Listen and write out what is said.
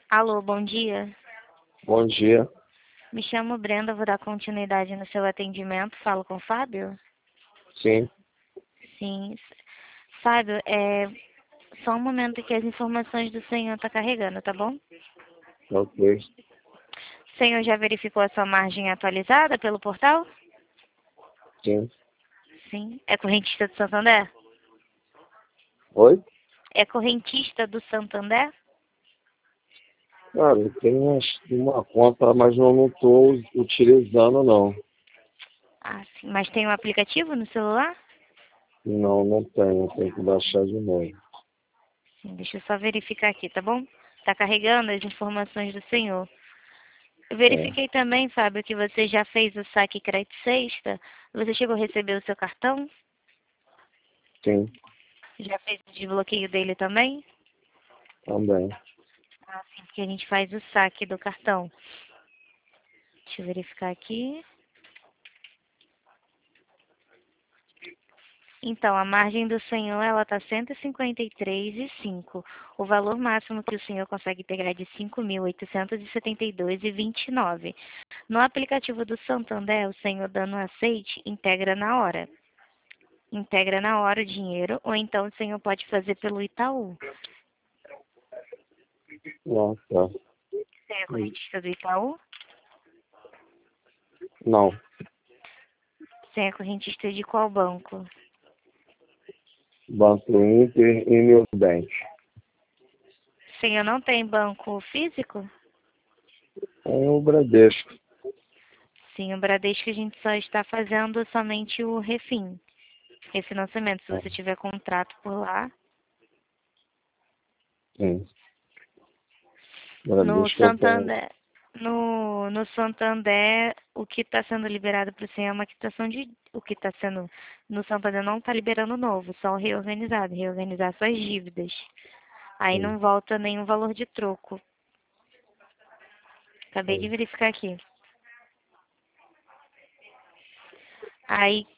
Alô, bom dia. Bom dia. Me chamo Brenda, vou dar continuidade no seu atendimento. Falo com o Fábio? Sim, Sim. Fábio, só um momento que as informações do senhor estão carregando, tá bom? ok. O senhor já verificou a sua margem atualizada pelo portal? Sim. Sim. É correntista do Santander? Oi? É correntista do Santander? Cara, eu tenho uma conta, mas eu não estou utilizando, não. Ah, sim. Mas tem um aplicativo no celular? Não, não tenho. Tenho que baixar de novo. Sim, deixa eu só verificar aqui, tá bom? Tá carregando as informações do senhor. Eu É, verifiquei também, Fábio, que você já fez o saque crédito sexta. Você chegou a receber o seu cartão? sim, Já fez o desbloqueio dele também? também. Ah, sim, porque a gente faz o saque do cartão. Deixa eu verificar aqui. Então, a margem do senhor, ela tá 153,5. O valor máximo que o senhor consegue pegar é de 5.872,29. No aplicativo do Santander, o senhor dando aceite, integra na hora o dinheiro, ou então o senhor pode fazer pelo Itaú. Não, tá. Você é correntista do Itaú? Não. Você é correntista de qual banco? Banco Inter e Nubank. O senhor não tem banco físico? É o Bradesco. Sim, o Bradesco a gente só está fazendo somente o refinanciamento. Se você tiver contrato por lá. Sim. No Bradesco eu tenho. Santander, no Santander, o que está sendo liberado para o senhor é uma quitação de. O que está sendo. No Santander não está liberando novo, só o reorganizado, reorganizar suas dívidas. Aí Sim. não volta nenhum valor de troco. Acabei de Sim. verificar aqui. Aí